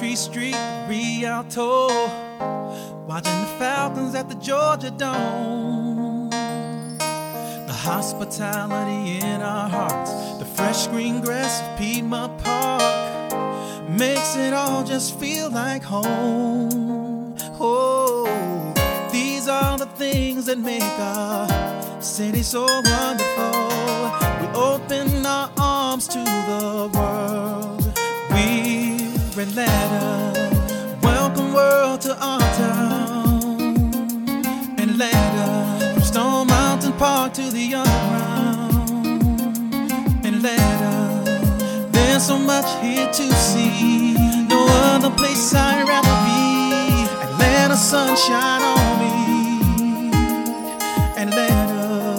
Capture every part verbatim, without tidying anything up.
Free Street, Rialto, watching the Falcons at the Georgia Dome. The hospitality in our hearts, the fresh green grass of Piedmont Park, makes it all just feel like home. Oh, these are the things that make our city so wonderful. We open our arms to the world. We're Atlanta, welcome world to our town. Atlanta, from Stone Mountain Park to the underground. Atlanta, there's so much here to see. No other place I'd rather be. Atlanta, sunshine on me. Atlanta.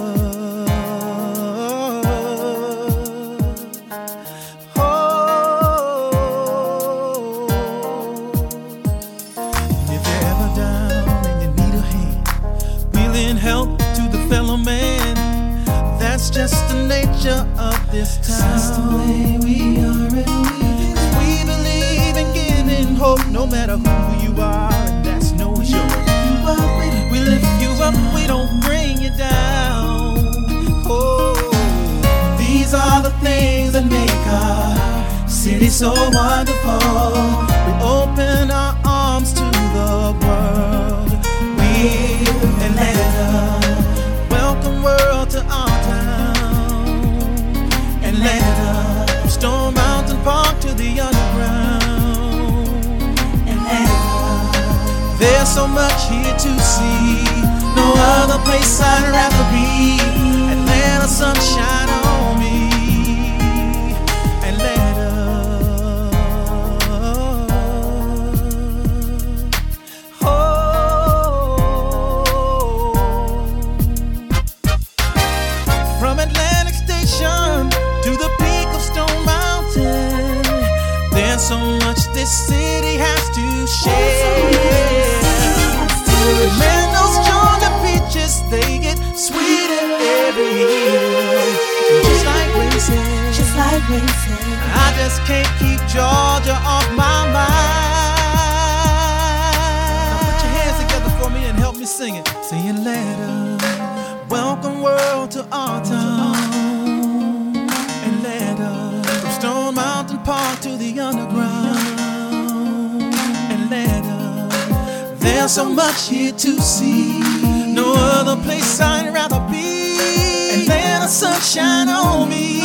Help to the fellow man. That's just the nature of this town. That's the way we are, and we, we believe in giving hope, no matter who you are, and that's no joke. We lift you up, we don't bring you down. Oh, these are the things that make our city so wonderful. We open our arms to the world. We Atlanta, welcome world to our town. Atlanta, from Stone Mountain Park to the underground. Atlanta, there's so much here to see. No other place I'd rather be. Atlanta, sunshine on me. Atlanta. From Atlantic Station to the peak of Stone Mountain, there's so much this city has to share. Man, those Georgia peaches, they get sweeter every year. Just like racing, just like racing. I just can't keep Georgia off my mind. Now put your hands together for me and help me sing it. Say Atlanta, welcome world to our town. Atlanta, from Stone Mountain Park to the underground. Atlanta, there's so much here to see. No other place I'd rather be. Atlanta, sunshine on me.